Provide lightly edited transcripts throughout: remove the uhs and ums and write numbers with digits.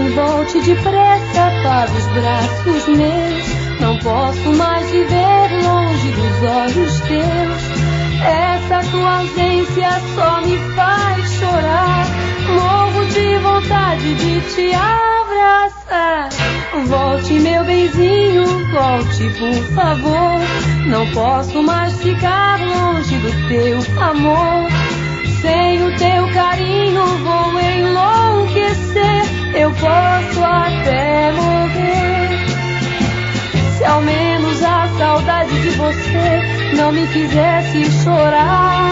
volte depressa para os braços meus. Não posso mais viver longe dos olhos teus. Essa tua ausência só me faz chorar. Morro de vontade de te abraçar. Volte, meu benzinho, volte, por favor. Não posso mais ficar longe do teu amor. Sem o teu carinho vou enlouquecer. Eu posso até morrer. Se ao menos a saudade de você não me fizesse chorar.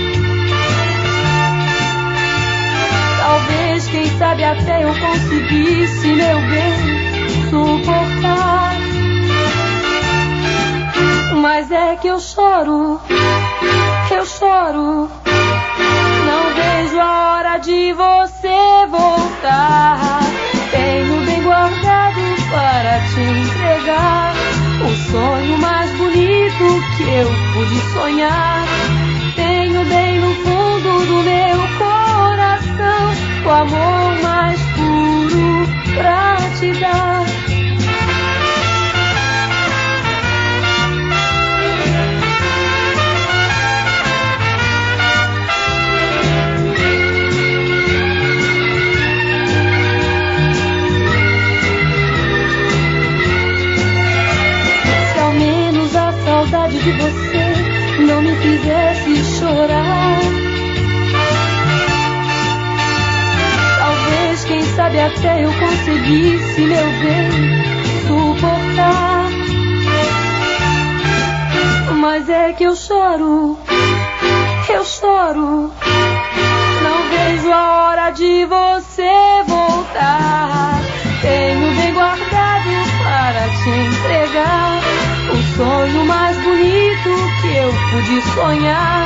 Talvez, quem sabe, até eu conseguisse, meu bem, suportar. Mas é que eu choro, não vejo a hora de você voltar. Tenho bem guardado para te entregar o sonho mais bonito que eu pude sonhar. Tenho bem no fundo do meu coração o amor mais puro pra te dar. De você não me fizesse chorar. Talvez, quem sabe, até eu conseguisse, meu bem, suportar. Mas é que eu choro, não vejo a hora de você voltar. Tenho bem guardado para te entregar o sonho mais bonito que eu pude sonhar.